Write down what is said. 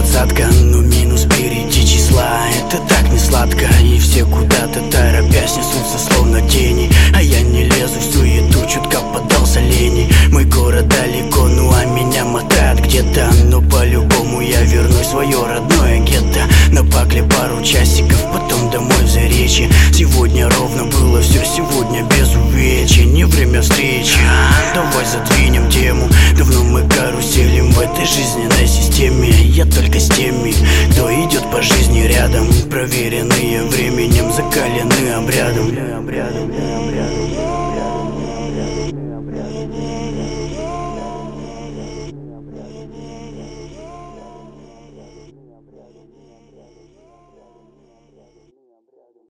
двадцатка, но минус впереди числа. Это так не сладко, и все куда-то торопясь несутся словно тени. А я не лезу в суету, чутка поддался лени. Мой город далеко, ну а меня мотает где-то. Но по-любому я вернусь в свое родное гетто. На пакле пару часиков, потом домой в Заречье. Сегодня ровно было все, сегодня без увечья. Не время встречи, давай задвинем тему. Давно мы каруселим в этой жизненной системе. Я только с теми, кто идет по жизни рядом, проверенные временем, закалены обрядом.